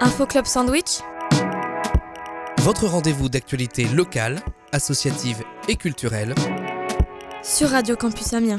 Info Club Sandwich, Votre rendez-vous d'actualité locale, associative et culturelle sur Radio Campus Amiens.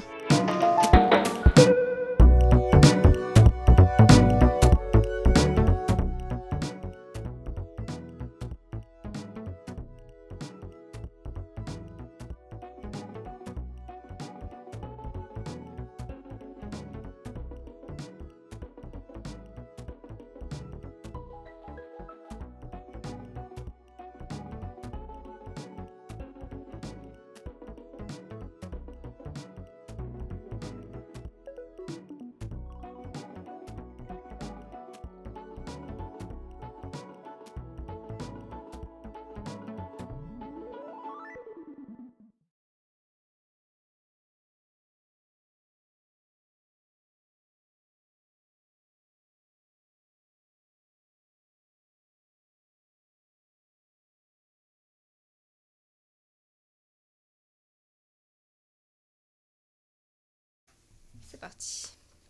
C'est parti.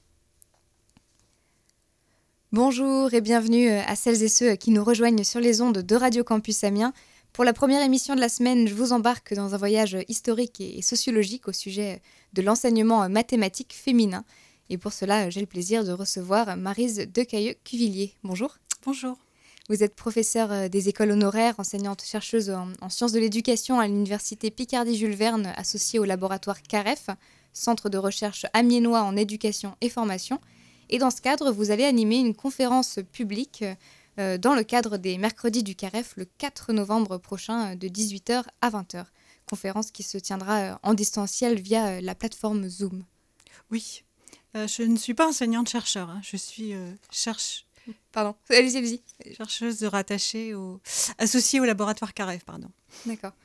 Bonjour et bienvenue à celles et ceux qui nous rejoignent sur les ondes de Radio Campus Amiens. Pour la première émission de la semaine, je vous embarque dans un voyage historique et sociologique au sujet de l'enseignement mathématique féminin. Et pour cela, j'ai le plaisir de recevoir Maryse Decailleux-Cuvillier. Bonjour. Bonjour. Vous êtes professeure des écoles honoraires, enseignante-chercheuse en sciences de l'éducation à l'université Picardie-Jules Verne, associée au laboratoire CAREF, Centre de recherche amiénois en éducation et formation. Et dans ce cadre, vous allez animer une conférence publique dans le cadre des mercredis du CAREF le 4 novembre prochain de 18h à 20h. Conférence qui se tiendra en distanciel via la plateforme Zoom. Oui, je ne suis pas enseignante-chercheur, hein. Je suis Pardon, allez-y. chercheuse associée au laboratoire CAREF, pardon. D'accord.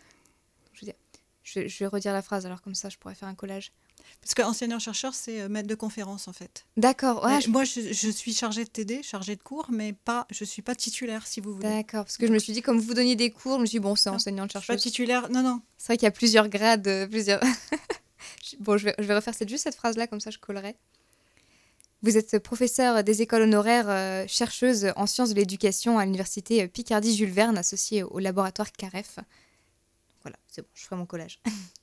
Je vais redire la phrase, alors comme ça je pourrais faire un collage. Parce qu'enseignant-chercheur, c'est maître de conférence, en fait. D'accord. Ouais, Moi, je suis chargée de TD, chargée de cours, mais je ne suis pas titulaire, si vous voulez. D'accord, parce que je me suis dit, comme vous donniez des cours, je me suis dit, bon, c'est Non, enseignante-chercheuse. Je ne suis pas titulaire, non. C'est vrai qu'il y a plusieurs grades, plusieurs... Bon, je vais refaire juste cette phrase-là, comme ça je collerai. Vous êtes professeure des écoles honoraires, chercheuse en sciences de l'éducation à l'université Picardie-Jules Verne, associée au laboratoire CAREF. Voilà, c'est bon, je ferai mon collage.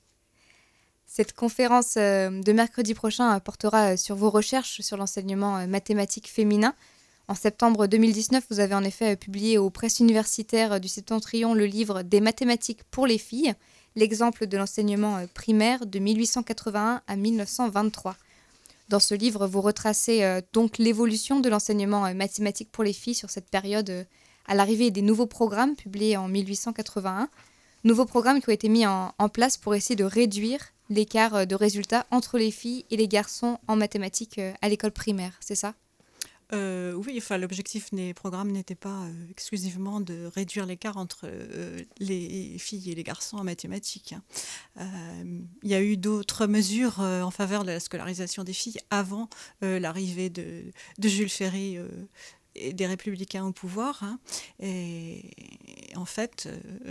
Cette conférence de mercredi prochain portera sur vos recherches sur l'enseignement mathématique féminin. En septembre 2019, vous avez en effet publié aux presses universitaires du Septentrion le livre « Des mathématiques pour les filles », l'exemple de l'enseignement primaire de 1881 à 1923. Dans ce livre, vous retracez donc l'évolution de l'enseignement mathématique pour les filles sur cette période à l'arrivée des nouveaux programmes publiés en 1881. Nouveaux programmes qui ont été mis en place pour essayer de réduire l'écart de résultats entre les filles et les garçons en mathématiques à l'école primaire, c'est ça ? Oui, enfin, l'objectif des programmes n'était pas exclusivement de réduire l'écart entre les filles et les garçons en mathématiques. Il y a eu d'autres mesures en faveur de la scolarisation des filles avant l'arrivée de Jules Ferry et des Républicains au pouvoir. Et en fait,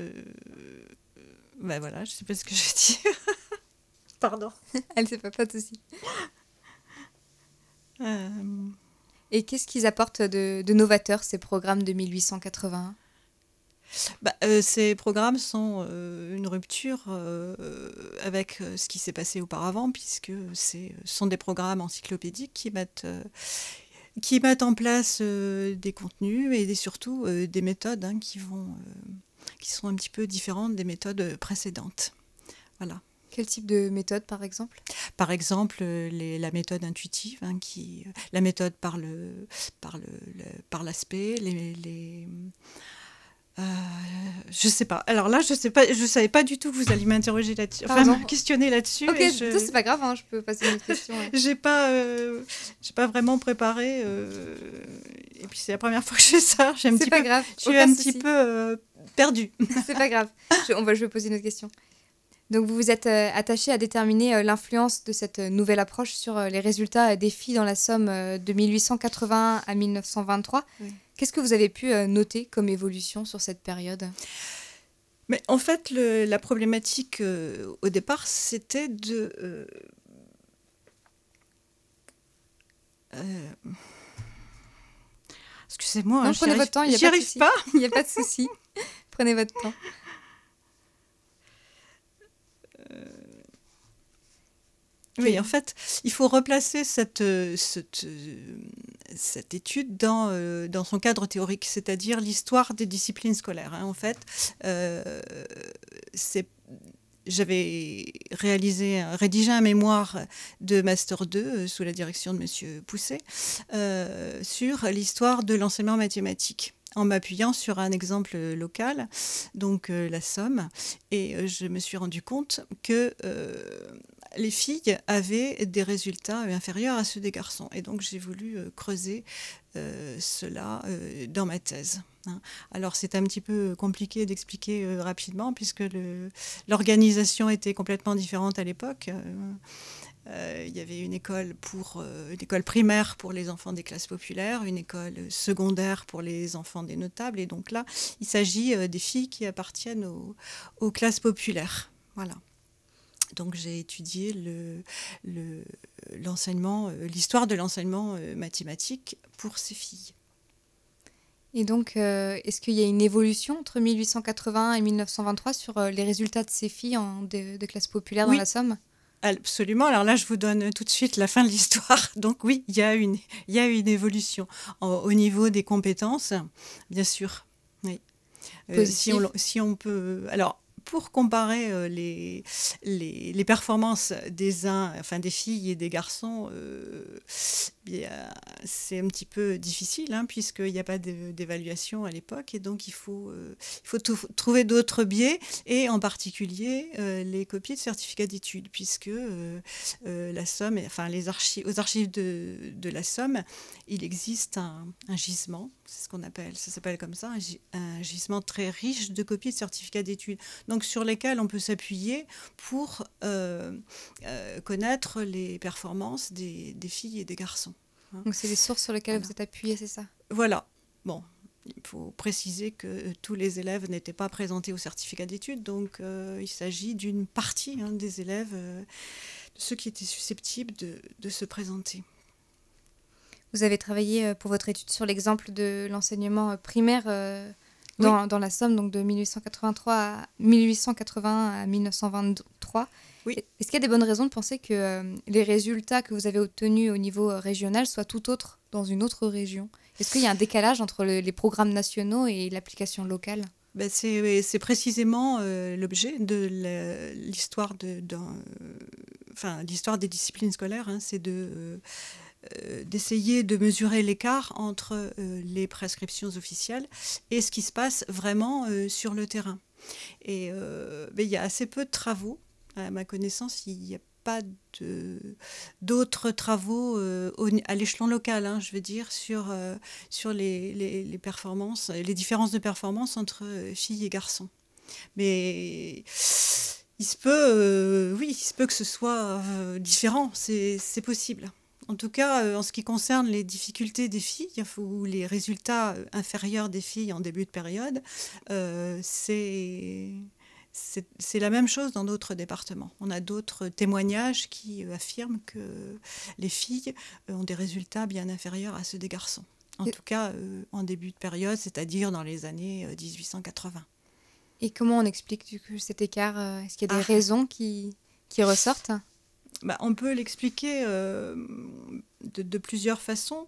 voilà, je ne sais pas ce que je dis. Pardon. Elle ne sait pas de souci. Et qu'est-ce qu'ils apportent de novateur, ces programmes de 1881 ? Ces programmes sont une rupture avec ce qui s'est passé auparavant, puisque ce sont des programmes encyclopédiques qui mettent en place des contenus et surtout des méthodes qui sont un petit peu différentes des méthodes précédentes. Voilà. Quel type de méthode, par exemple ? Par exemple, la méthode intuitive, la méthode par l'aspect, je sais pas. Alors là, je sais pas. Je savais pas du tout que vous alliez m'interroger là-dessus. Enfin, me questionner là-dessus. Ok, ça, c'est pas grave. Hein, je peux passer une autre question. Ouais. J'ai pas vraiment préparé. Et puis c'est la première fois que je fais ça. Je suis un petit peu perdue. C'est pas grave. Je vais poser une autre question. Donc vous vous êtes attaché à déterminer l'influence de cette nouvelle approche sur les résultats des filles dans la Somme de 1881 à 1923. Oui. Qu'est-ce que vous avez pu noter comme évolution sur cette période ? Mais en fait, la problématique au départ, c'était de... Excusez-moi, Non, hein, prenez votre temps, il n'y a j'y pas de arrive souci. pas. Il n'y a pas de souci. Prenez votre temps. Oui, en fait, il faut replacer cette étude dans son cadre théorique, c'est-à-dire l'histoire des disciplines scolaires, hein. En fait, euh, j'avais rédigé un mémoire de Master 2 sous la direction de M. Pousset sur l'histoire de l'enseignement mathématique, en m'appuyant sur un exemple local, donc la Somme. Et je me suis rendu compte que les filles avaient des résultats inférieurs à ceux des garçons. Et donc j'ai voulu creuser cela dans ma thèse, hein. Alors c'est un petit peu compliqué d'expliquer rapidement puisque l'organisation était complètement différente à l'époque. Il y avait une école primaire pour les enfants des classes populaires, une école secondaire pour les enfants des notables. Et donc là, il s'agit des filles qui appartiennent aux classes populaires. Voilà. Donc j'ai étudié l'histoire de l'enseignement mathématique pour ces filles. Et donc, est-ce qu'il y a une évolution entre 1880 et 1923 sur les résultats de ces filles de classe populaire dans la Somme ? Absolument. Alors là, je vous donne tout de suite la fin de l'histoire. Donc oui, il y a une évolution au niveau des compétences, bien sûr. Oui. Si on peut... Alors, pour comparer les performances des filles et des garçons, c'est un petit peu difficile, hein, puisqu'il n'y a pas d'évaluation à l'époque, et donc il faut trouver d'autres biais, et en particulier les copies de certificats d'études, puisque la Somme, aux archives de la Somme, il existe un gisement, c'est ce qu'on appelle, ça s'appelle comme ça, un gisement très riche de copies de certificats d'études, donc sur lesquels on peut s'appuyer pour connaître les performances des filles et des garçons. Hein. Donc c'est les sources sur lesquelles vous êtes appuyé, c'est ça ? Voilà. Bon, il faut préciser que tous les élèves n'étaient pas présentés au certificat d'études, donc il s'agit d'une partie des élèves, de ceux qui étaient susceptibles de se présenter. Vous avez travaillé pour votre étude sur l'exemple de l'enseignement primaire dans la Somme, donc de 1880 à 1923. Oui. Est-ce qu'il y a des bonnes raisons de penser que les résultats que vous avez obtenus au niveau régional soient tout autres dans une autre région ? Est-ce qu'il y a un décalage entre les programmes nationaux et l'application locale ? C'est précisément l'objet de l'histoire l'histoire des disciplines scolaires, hein, c'est d'essayer de mesurer l'écart entre les prescriptions officielles et ce qui se passe vraiment sur le terrain. Et il y a assez peu de travaux. À ma connaissance, il n'y a pas d'autres travaux à l'échelon local, hein, je veux dire, sur les performances, les différences de performance entre filles et garçons. Mais il se peut que ce soit différent, c'est possible. En tout cas, en ce qui concerne les difficultés des filles ou les résultats inférieurs des filles en début de période, c'est la même chose dans d'autres départements. On a d'autres témoignages qui affirment que les filles ont des résultats bien inférieurs à ceux des garçons. En tout cas, en début de période, c'est-à-dire dans les années 1880. Et comment on explique du coup cet écart ? Est-ce qu'il y a des raisons qui ressortent ? On peut l'expliquer de plusieurs façons.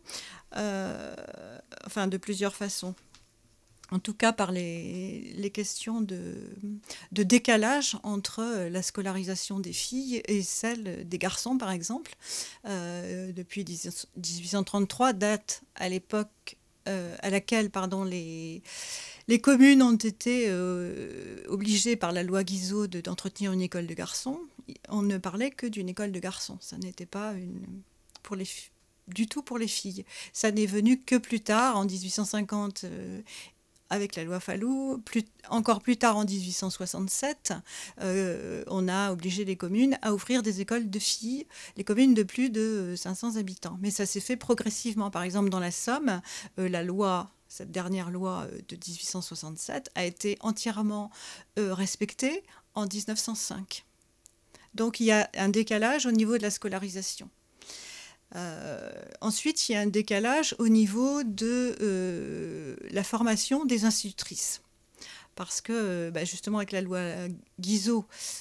De plusieurs façons. En tout cas, par les questions de décalage entre la scolarisation des filles et celle des garçons, par exemple. Depuis 1833, date à l'époque à laquelle les communes ont été obligées par la loi Guizot d'entretenir une école de garçons. On ne parlait que d'une école de garçons. Ça n'était pas du tout pour les filles. Ça n'est venu que plus tard, en 1850, avec la loi Fallou. Encore plus tard, en 1867, on a obligé les communes à ouvrir des écoles de filles, les communes de plus de 500 habitants. Mais ça s'est fait progressivement. Par exemple, dans la Somme, cette dernière loi de 1867 a été entièrement respectée en 1905. Donc il y a un décalage au niveau de la scolarisation. Ensuite, il y a un décalage au niveau de la formation des institutrices. Parce que, justement, avec la loi Guizot,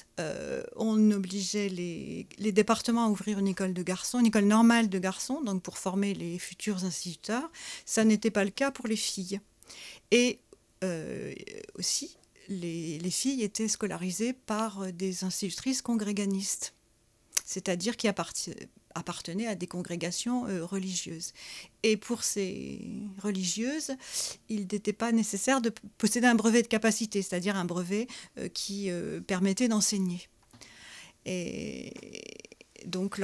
on obligeait les départements à ouvrir une école de garçons, une école normale de garçons, donc pour former les futurs instituteurs. Ça n'était pas le cas pour les filles. Et aussi, les filles étaient scolarisées par des institutrices congréganistes, c'est-à-dire qui appartenaient à des congrégations religieuses. Et pour ces religieuses, il n'était pas nécessaire de posséder un brevet de capacité, c'est-à-dire un brevet qui permettait d'enseigner. Et donc,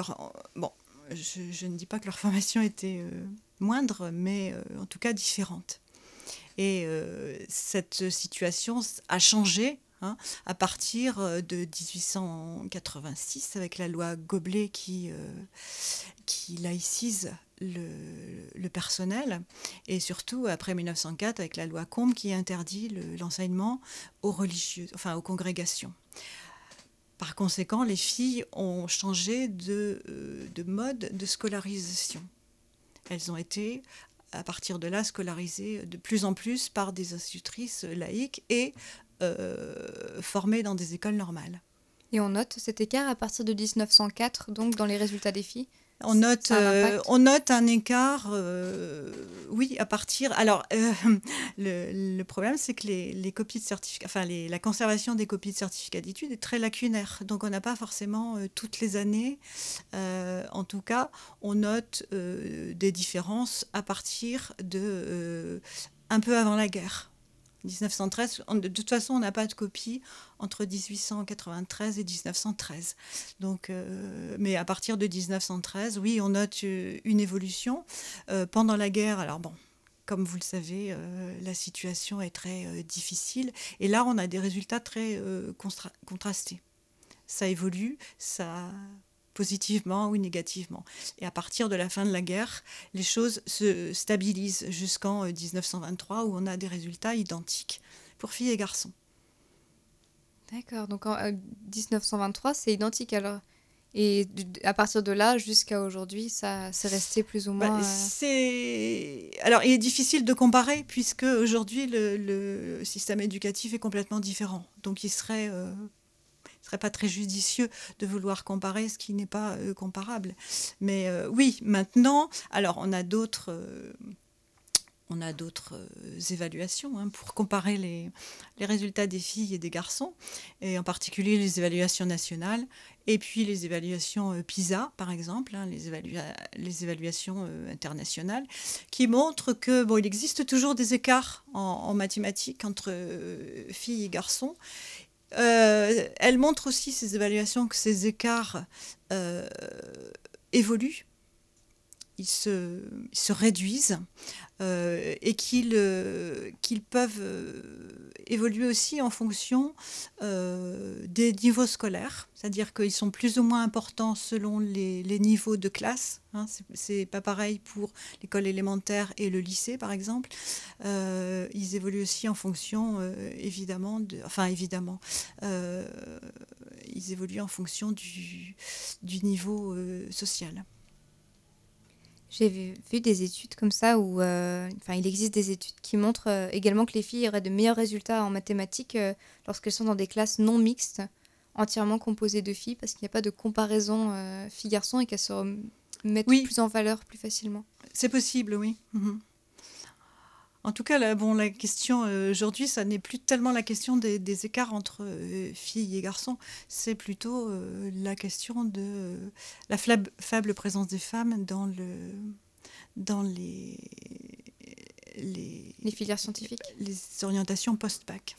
je ne dis pas que leur formation était moindre, mais en tout cas différente. Et cette situation a changé à partir de 1886 avec la loi Goblet qui laïcise le personnel, et surtout après 1904 avec la loi Combes qui interdit l'enseignement aux religieux, enfin aux congrégations. Par conséquent, les filles ont changé de mode de scolarisation. Elles ont été à partir de là scolarisées de plus en plus par des institutrices laïques et formées dans des écoles normales. Et on note cet écart à partir de 1904, donc dans les résultats des filles. On note un écart, oui, à partir. Alors, le problème, c'est que les copies de certificats, enfin, la conservation des copies de certificats d'études est très lacunaire. Donc, on n'a pas forcément toutes les années. En tout cas, on note des différences à partir de un peu avant la guerre. 1913, de toute façon, on n'a pas de copie entre 1893 et 1913. Donc, mais à partir de 1913, oui, on note une évolution. Pendant la guerre, alors bon, comme vous le savez, la situation est très difficile. Et là, on a des résultats très contrastés. Ça évolue, ça positivement ou négativement. Et à partir de la fin de la guerre, les choses se stabilisent jusqu'en 1923 où on a des résultats identiques pour filles et garçons. D'accord, donc en 1923, c'est identique alors. Et à partir de là, jusqu'à aujourd'hui, ça c'est resté plus ou moins... Alors, il est difficile de comparer puisque aujourd'hui, le système éducatif est complètement différent. Donc, il serait pas très judicieux de vouloir comparer ce qui n'est pas comparable. Mais oui, maintenant, alors on a d'autres évaluations pour comparer les résultats des filles et des garçons, et en particulier les évaluations nationales, et puis les évaluations PISA, par exemple, les évaluations internationales, qui montrent que il existe toujours des écarts en mathématiques entre filles et garçons. Elle montre aussi, ces évaluations, que ces écarts évoluent, ils se réduisent et qu'ils peuvent évoluer aussi en fonction des niveaux scolaires, c'est-à-dire qu'ils sont plus ou moins importants selon les niveaux de classe. C'est pas pareil pour l'école élémentaire et le lycée, par exemple. Ils évoluent aussi en fonction, ils évoluent en fonction du niveau social. J'ai vu des études comme ça où il existe des études qui montrent également que les filles auraient de meilleurs résultats en mathématiques lorsqu'elles sont dans des classes non mixtes, entièrement composées de filles, parce qu'il n'y a pas de comparaison filles-garçons et qu'elles se mettent plus en valeur plus facilement. C'est possible, oui. Mm-hmm. En tout cas, la question aujourd'hui, ça n'est plus tellement la question des écarts entre filles et garçons, c'est plutôt la question de la faible présence des femmes dans les filières scientifiques, les orientations post-bac,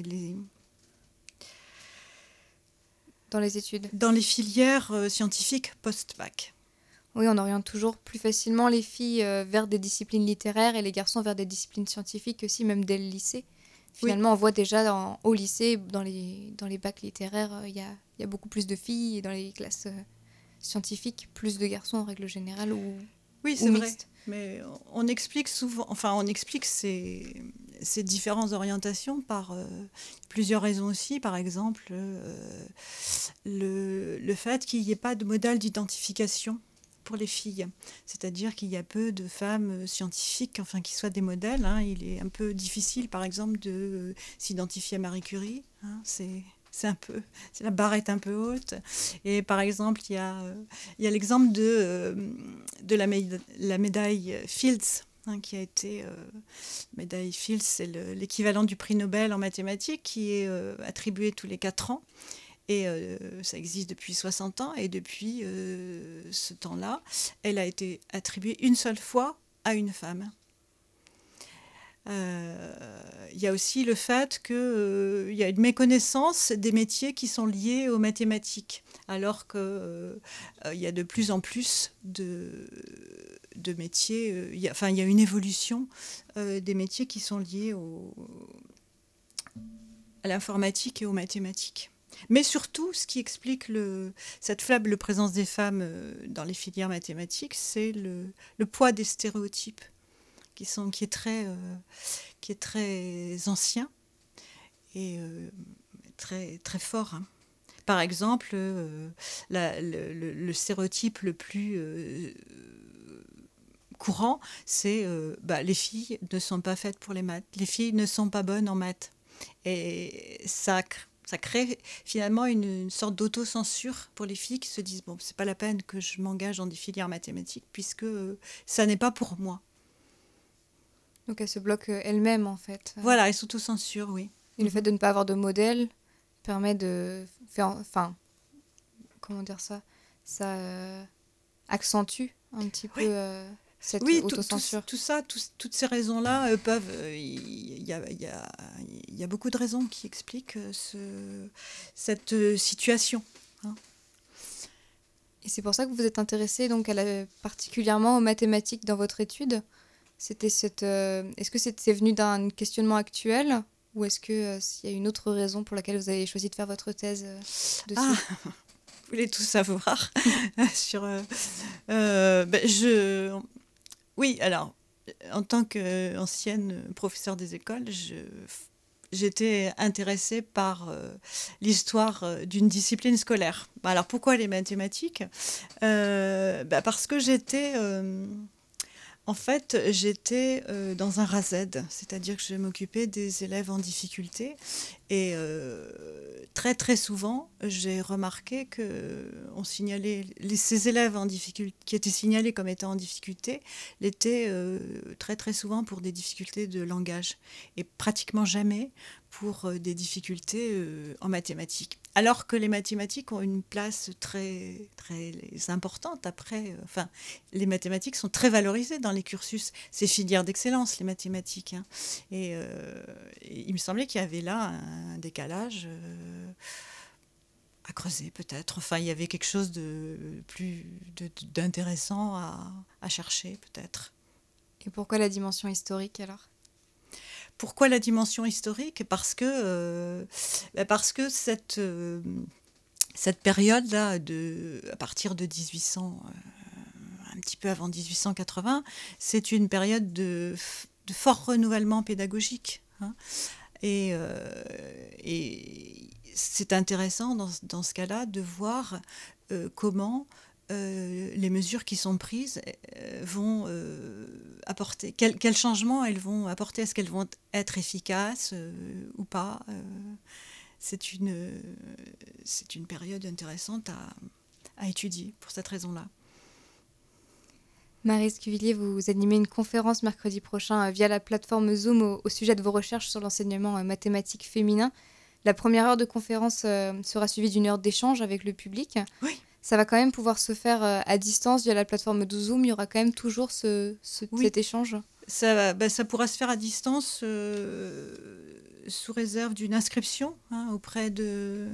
dans les études. Dans les filières scientifiques post-bac. Oui, on oriente toujours plus facilement les filles vers des disciplines littéraires et les garçons vers des disciplines scientifiques aussi, même dès le lycée. Finalement, on voit déjà au lycée, dans les bacs littéraires, il y a beaucoup plus de filles, et dans les classes scientifiques, plus de garçons en règle générale Oui, c'est vrai. Mais on explique ces différentes orientations par plusieurs raisons aussi. Par exemple, le fait qu'il n'y ait pas de modèle d'identification pour les filles. C'est-à-dire qu'il y a peu de femmes scientifiques, enfin qui soient des modèles. Hein. Il est un peu difficile, par exemple, de s'identifier à Marie Curie. Hein. La barre est un peu haute. Et par exemple, il y a l'exemple de la médaille Fields. Hein, qui a été médaille Fields, c'est l'équivalent du prix Nobel en mathématiques, qui est attribué tous les 4 ans. Et ça existe depuis 60 ans. Et depuis ce temps-là, elle a été attribuée une seule fois à une femme. Il y a aussi le fait qu'il y a une méconnaissance des métiers qui sont liés aux mathématiques, alors qu'il y a de plus en plus de métiers. Il y a une évolution des métiers qui sont liés à l'informatique et aux mathématiques. Mais surtout, ce qui explique cette faible présence des femmes dans les filières mathématiques, c'est le poids des stéréotypes qui est très ancien et très, très fort. Hein. Par exemple, le stéréotype le plus courant, c'est les filles ne sont pas faites pour les maths, les filles ne sont pas bonnes en maths. Et ça crée finalement une sorte d'autocensure pour les filles qui se disent bon, c'est pas la peine que je m'engage dans des filières mathématiques puisque ça n'est pas pour moi. Donc elle se bloque elle-même en fait. Voilà, elle s'auto-censure, oui. Et le fait de ne pas avoir de modèle permet de faire... Enfin, comment dire ça ? Ça accentue un petit peu cette autocensure. Tout ça, toutes ces raisons-là peuvent... Il y a beaucoup de raisons qui expliquent cette situation. Hein. Et c'est pour ça que vous vous êtes intéressée donc, particulièrement aux mathématiques dans votre étude ? Est-ce que c'est venu d'un questionnement actuel ou est-ce qu'il y a une autre raison pour laquelle vous avez choisi de faire votre thèse dessus ? Vous voulez tout savoir sur, Oui, alors, en tant qu'ancienne professeure des écoles, j'étais intéressée par l'histoire d'une discipline scolaire. Alors, pourquoi les mathématiques ? Parce que j'étais dans un RASED, c'est-à-dire que je m'occupais des élèves en difficulté. Et très très souvent, j'ai remarqué que ces élèves en difficulté, qui étaient signalés comme étant en difficulté, l'étaient très très souvent pour des difficultés de langage et pratiquement jamais pour des difficultés en mathématiques. Alors que les mathématiques ont une place très, très importante après. Les mathématiques sont très valorisées dans les cursus. C'est filière d'excellence, les mathématiques. Hein. Et il me semblait qu'il y avait là un décalage à creuser peut-être. Enfin, il y avait quelque chose d'intéressant à chercher peut-être. Et pourquoi la dimension historique alors ? Pourquoi la dimension historique ? Parce que cette période-là, à partir de 1800, un petit peu avant 1880, c'est une période de fort renouvellement pédagogique. Hein. Et c'est intéressant dans ce cas-là de voir comment les mesures qui sont prises vont apporter, quels changements elles vont apporter, est-ce qu'elles vont être efficaces ou pas. C'est une période intéressante à étudier pour cette raison-là. Maryse Cuvillier, vous animez une conférence mercredi prochain via la plateforme Zoom au sujet de vos recherches sur l'enseignement mathématique féminin. La première heure de conférence sera suivie d'une heure d'échange avec le public. Oui. Ça va quand même pouvoir se faire à distance via la plateforme de Zoom. Il y aura quand même toujours cet échange. Ça pourra se faire à distance sous réserve d'une inscription auprès de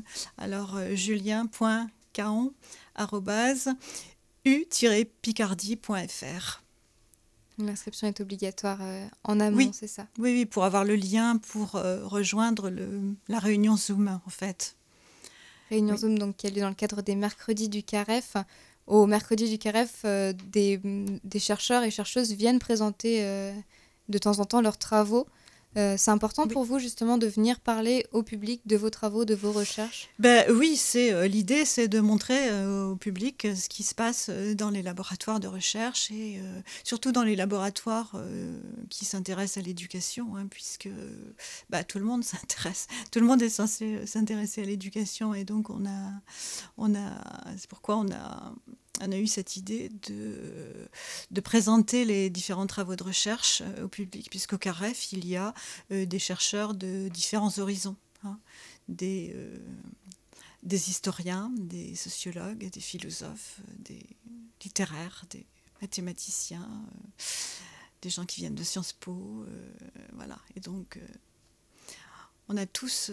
julien.caon@u-picardie.fr. L'inscription est obligatoire en amont, c'est ça ? Oui, pour avoir le lien pour rejoindre la réunion Zoom, en fait. Réunion Zoom donc, qui a lieu dans le cadre des mercredis du CAREF. Au mercredi du CAREF, des chercheurs et chercheuses viennent présenter de temps en temps leurs travaux C'est important Oui. pour vous justement de venir parler au public de vos travaux, de vos recherches? Oui, l'idée, c'est de montrer au public ce qui se passe dans les laboratoires de recherche et surtout dans les laboratoires qui s'intéressent à l'éducation, hein, puisque tout le monde s'intéresse, tout le monde est censé s'intéresser à l'éducation et donc c'est pourquoi on a eu cette idée de présenter les différents travaux de recherche au public, puisqu'au CAREF, il y a des chercheurs de différents horizons, hein, des, euh, des historiens, des sociologues, des philosophes, des littéraires, des mathématiciens, des gens qui viennent de Sciences Po, voilà. Et donc, on a tous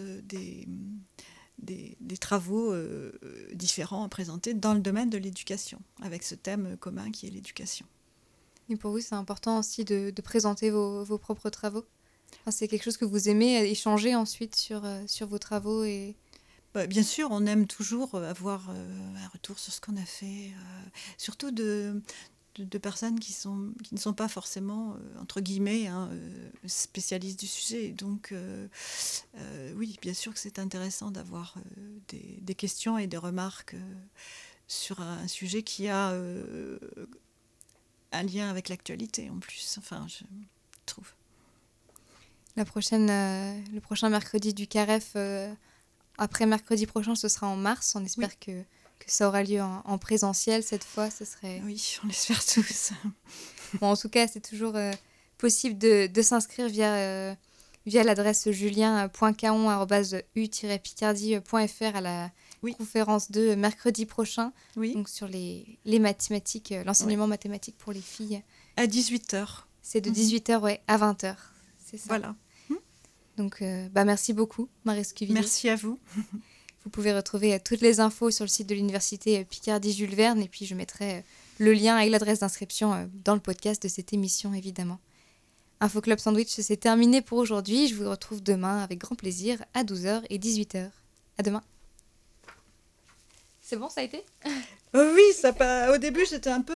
des travaux différents à présenter dans le domaine de l'éducation, avec ce thème commun qui est l'éducation. Et pour vous, c'est important aussi de présenter vos propres travaux? Enfin, c'est quelque chose que vous aimez, échanger ensuite sur vos travaux et... Bien sûr, on aime toujours avoir un retour sur ce qu'on a fait, surtout de personnes qui ne sont pas forcément, entre guillemets, hein, spécialistes du sujet. Donc, oui, bien sûr que c'est intéressant d'avoir des questions et des remarques sur un sujet qui a un lien avec l'actualité en plus, enfin, je trouve. Le prochain mercredi du CAREF, après mercredi prochain, ce sera en mars. On espère Oui. que ça aura lieu en présentiel cette fois. Ce serait... Oui, on l'espère tous. Bon, en tout cas, c'est toujours possible de s'inscrire via l'adresse julien.caon@u-picardie.fr à la Oui. conférence de mercredi prochain, Oui. donc sur les mathématiques, l'enseignement mathématique pour les filles. À 18h. C'est de 18h à 20h, c'est ça. Voilà. Donc, merci beaucoup, Marie Scuvillier. Merci à vous. Vous pouvez retrouver toutes les infos sur le site de l'université Picardie-Jules Verne et puis je mettrai le lien et l'adresse d'inscription dans le podcast de cette émission, évidemment. Info Club Sandwich, c'est terminé pour aujourd'hui. Je vous retrouve demain avec grand plaisir à 12h et 18h. À demain. C'est bon, ça a été? Oui, au début, j'étais un peu